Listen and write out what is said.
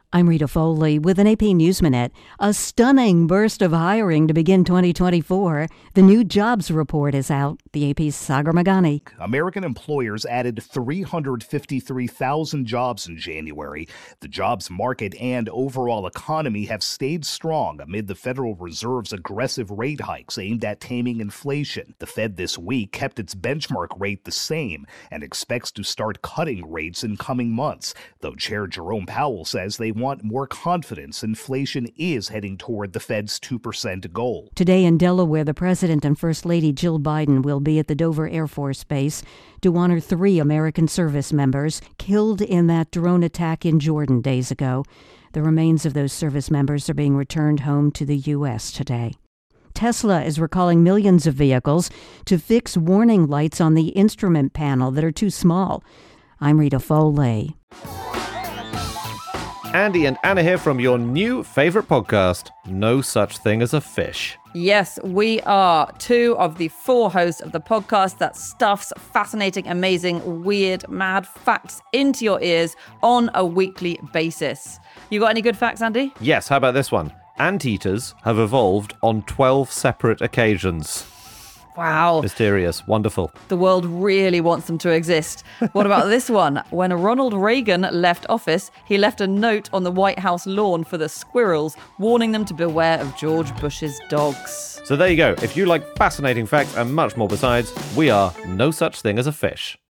I'm Rita Foley with an AP News Minute. A stunning burst of hiring to begin 2024. The new jobs report is out. The AP's Sagar Meghani. American employers added 353,000 jobs in January. The jobs market and overall economy have stayed strong amid the Federal Reserve's aggressive rate hikes aimed at taming inflation. The Fed this week kept its benchmark rate the same and expects to start cutting rates in coming months, though Chair Jerome Powell says they want more confidence inflation is heading toward the Fed's 2% goal. Today in Delaware, the President and First Lady Jill Biden will be at the Dover Air Force Base to honor 3 American service members killed in that drone attack in Jordan days ago. The remains of those service members are being returned home to the U.S. today. Tesla is recalling millions of vehicles to fix warning lights on the instrument panel that are too small. I'm Rita Foley. Andy and Anna here from your new favorite podcast, No Such Thing as a Fish. Yes, we are 2 of the 4 hosts of the podcast that stuffs fascinating, amazing, weird, mad facts into your ears on a weekly basis. You got any good facts, Andy? Yes, how about this one? Anteaters have evolved on 12 separate occasions. Wow. Mysterious. Wonderful. The world really wants them to exist. What about this one? When Ronald Reagan left office, he left a note on the White House lawn for the squirrels, warning them to beware of George Bush's dogs. So there you go. If you like fascinating facts and much more besides, we are No Such Thing as a Fish.